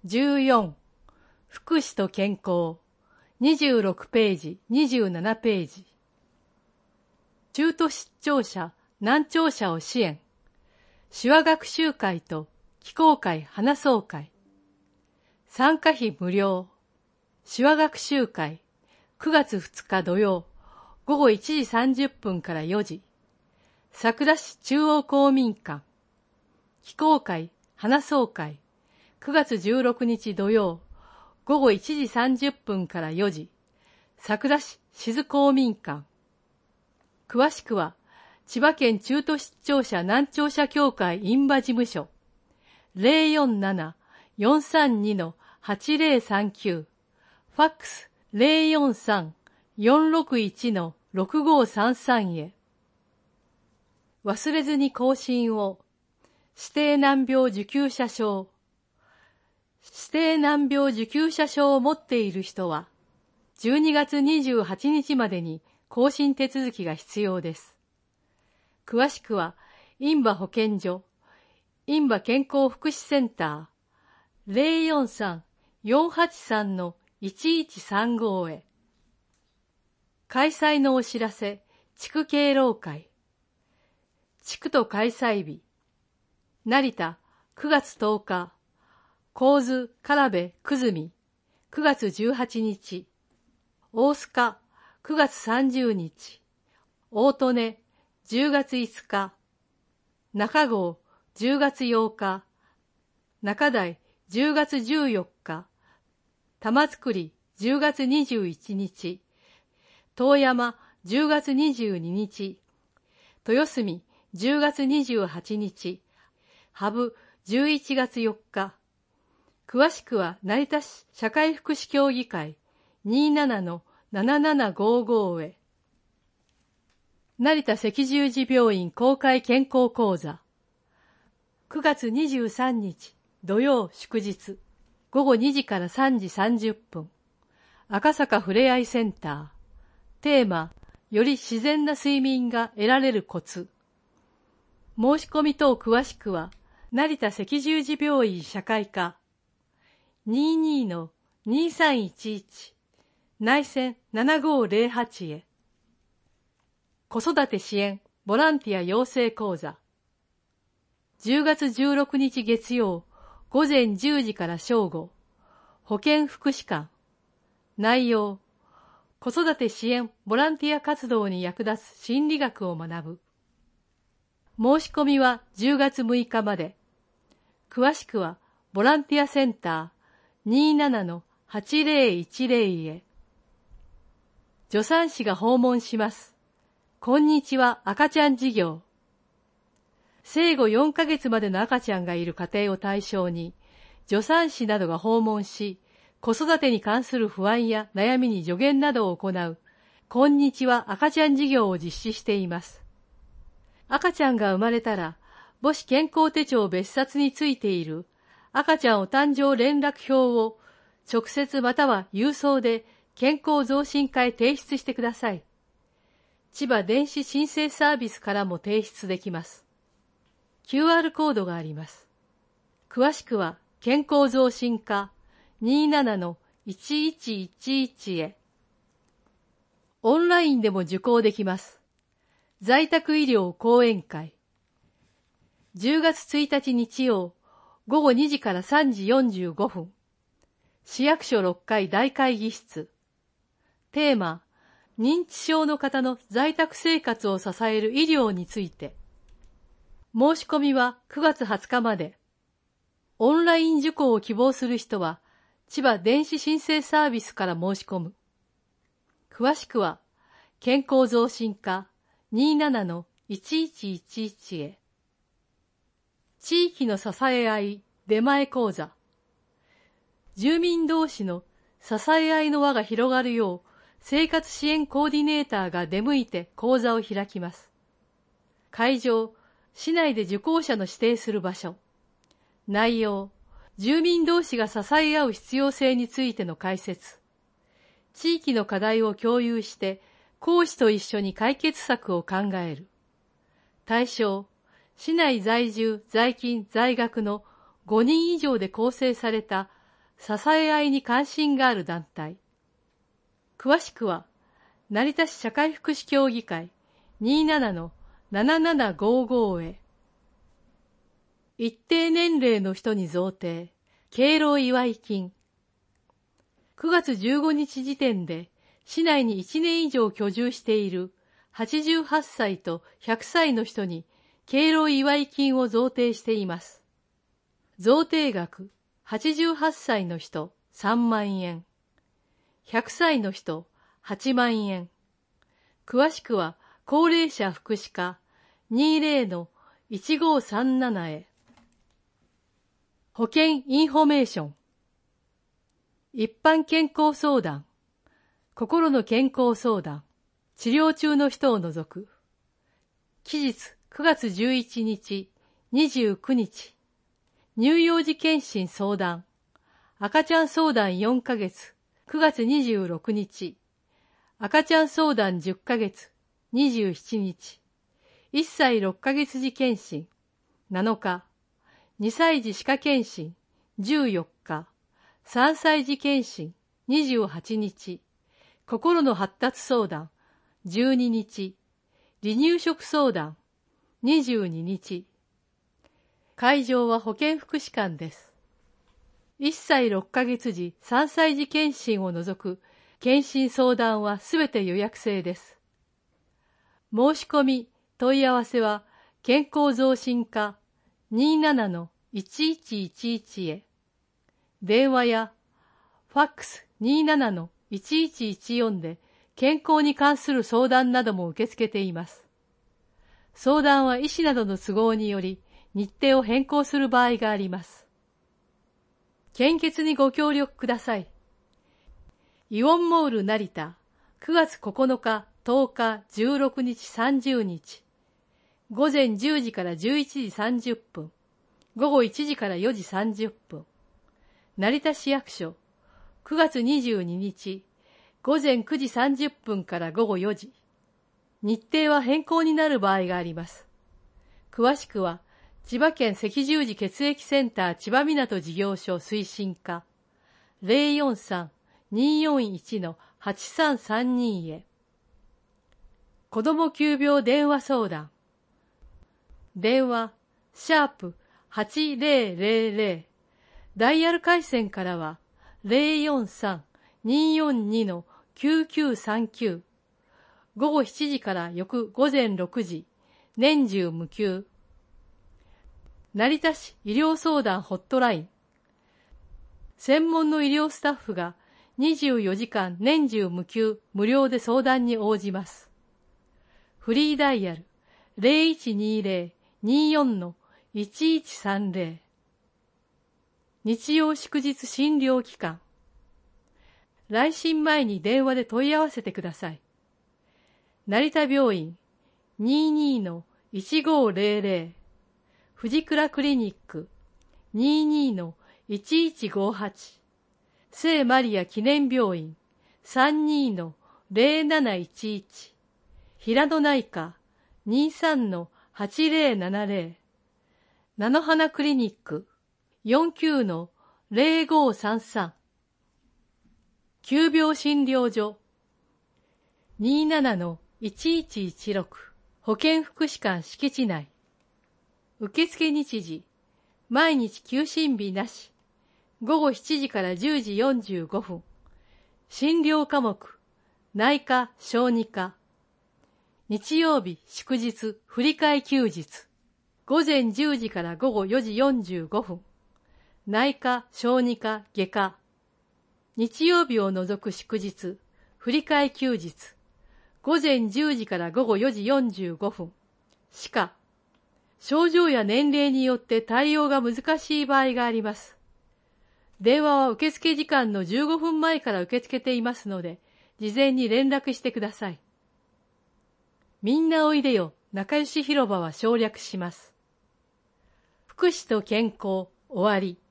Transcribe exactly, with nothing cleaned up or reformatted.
じゅうよん、福祉と健康。にじゅうろくページ、にじゅうななページ。中途失聴者、難聴者を支援。手話学習会と機構会話そう会。参加費無料。手話学習会、くがつふつか土曜、ごごいちじさんじゅっぷんからよじ。佐倉市中央公民館。機構会話そう会、くがつじゅうろくにち土曜、ごごいちじさんじゅっぷんからよじ。佐倉市静公民館。詳しくは、千葉県中途失聴者難聴者協会印旛事務所 ゼロよんなな よんさんに はちゼロさんきゅう、ファックス ゼロよんさん よんろくいち ろくごさんさん へ。忘れずに更新を。指定難病受給者証。指定難病受給者証を持っている人は、じゅうにがつにじゅうはちにちまでに更新手続きが必要です。詳しくは、印旛保健所、印旛健康福祉センター ゼロよんさん よんはちさん いちいちさんご へ。開催のお知らせ、地区敬老会。地区と開催日。成田、くがつとおか。神津、唐部、久住、くがつじゅうはちにち。大須賀、くがつさんじゅうにち。大利根、じゅうがついつか。中郷、じゅうがつようか。中台、じゅうがつじゅうよっか。玉造、じゅうがつにじゅういちにち。遠山、じゅうがつにじゅうににち。豊澄、じゅうがつにじゅうはちにち。羽生、じゅういちがつよっか。詳しくは成田市社会福祉協議会 にじゅうなな ななななごご へ。成田赤十字病院公開健康講座。くがつにじゅうさんにち土曜祝日、ごごにじからさんじさんじゅっぷん。赤坂ふれあいセンター。テーマ、より自然な睡眠が得られるコツ。申し込み等詳しくは、成田赤十字病院社会科 にじゅうに にさんいちいち 内線ななごゼロはちへ。子育て支援ボランティア養成講座。じゅうがつじゅうろくにち月曜、ごぜんじゅうじから正午、保健福祉館。内容、子育て支援ボランティア活動に役立つ心理学を学ぶ。申し込みはじゅうがつむいかまで。詳しくは、ボランティアセンター にじゅうなな はちゼロいちゼロ へ。助産師が訪問します。こんにちは赤ちゃん事業。生後よんかげつまでの赤ちゃんがいる家庭を対象に、助産師などが訪問し、子育てに関する不安や悩みに助言などを行う、こんにちは赤ちゃん事業を実施しています。赤ちゃんが生まれたら、母子健康手帳別冊についている赤ちゃんお誕生連絡表を直接または郵送で健康増進課へ提出してください。千葉電子申請サービスからも提出できます。キューアール コードがあります。詳しくは健康増進課 にじゅうなな いちいちいちいち へ。オンラインでも受講できます。在宅医療講演会。じゅうがつついたち日曜、ごごにじからさんじよんじゅうごふん。市役所ろっかい大会議室。テーマ、認知症の方の在宅生活を支える医療について。申し込みはくがつはつかまで。オンライン受講を希望する人は、千葉電子申請サービスから申し込む。詳しくは、健康増進課 にじゅうなな いちいちいちいち へ。地域の支え合い出前講座。住民同士の支え合いの輪が広がるよう、生活支援コーディネーターが出向いて講座を開きます。会場、市内で受講者の指定する場所。内容、住民同士が支え合う必要性についての解説。地域の課題を共有して、講師と一緒に解決策を考える。対象、市内在住、在勤、在学のごにん以上で構成された支え合いに関心がある団体。詳しくは、成田市社会福祉協議会 にじゅうななのななななごご へ。一定年齢の人に贈呈、敬老祝い金。くがつじゅうごにち時点で、市内にいちねん以上居住しているはちじゅうはっさいとひゃくさいの人に敬老祝い金を贈呈しています。贈呈額、はちじゅうはっさいの人さんまんえん、ひゃくさいの人はちまんえん。詳しくは高齢者福祉課 にじゅうのいちごさんなな へ。保険インフォメーション。一般健康相談、心の健康相談、治療中の人を除く。期日くがつじゅういちにち、にじゅうくにち。乳幼児健診相談、赤ちゃん相談よんかげつ、くがつにじゅうろくにち。赤ちゃん相談じゅっかげつ、にじゅうしちにち。いっさいろっかげつ児健診、なのか。にさい児歯科健診、じゅうよっか。さんさい児健診、にじゅうはちにち。心の発達相談、じゅうににち。離乳食相談、にじゅうににち。会場は保健福祉館です。いっさいろっかげつ児、さんさい児健診を除く健診相談はすべて予約制です。申し込み、問い合わせは健康増進課 にじゅうななのいちいちいちいち へ。電話やファックス にじゅうななのいちいちいちよん で健康に関する相談なども受け付けています。相談は医師などの都合により日程を変更する場合があります。献血にご協力ください。イオンモール成田くがつここのか、とおか、じゅうろくにち、さんじゅうにち。ごぜんじゅうじからじゅういちじさんじゅっぷん。ごごいちじからよじさんじゅっぷん。成田市役所くがつにじゅうににち。ごぜんくじさんじゅっぷんからごごよじ。日程は変更になる場合があります。詳しくは千葉県赤十字血液センター千葉港事業所推進課 ゼロよんさん にーよんいち のはちさんさんに へ。子ども急病電話相談。電話、シャープはちぜろぜろぜろ。ダイヤル回線からはゼロよんさん にーよんに のきゅうきゅうさんきゅう。ごごしちじから翌ごぜんろくじ、年中無休。成田市医療相談ホットライン。専門の医療スタッフがにじゅうよじかん年中無休無料で相談に応じます。フリーダイヤル ゼロいちにゼロ にーよん のいちいちさんゼロ。日曜祝日診療期間。来診前に電話で問い合わせてください。成田病院 にじゅうにのいちごゼロゼロ。藤倉クリニック にじゅうにのいちいちごはち。聖マリア記念病院 さんじゅうにのゼロなないちいち。平野内科 にじゅうさんのはちぜろななぜろ。菜の花クリニック よんじゅうきゅうのゼロごさんさん。急病診療所 にじゅうななのいちいちいちろく。保健福祉館敷地内。受付日時、毎日休診日なし。ごごしちじからじゅうじよんじゅうごふん。診療科目、内科、小児科。日曜日、祝日、振り替え休日。ごぜんじゅうじからごごよじよんじゅうごふん。内科、小児科、外科。日曜日を除く祝日、振り替え休日。ごぜんじゅうじからごごよじよんじゅうごふん。歯科。症状や年齢によって対応が難しい場合があります。電話は受付時間のじゅうごふんまえから受け付けていますので、事前に連絡してください。みんなおいでよ、仲良し広場は省略します。福祉と健康、終わり。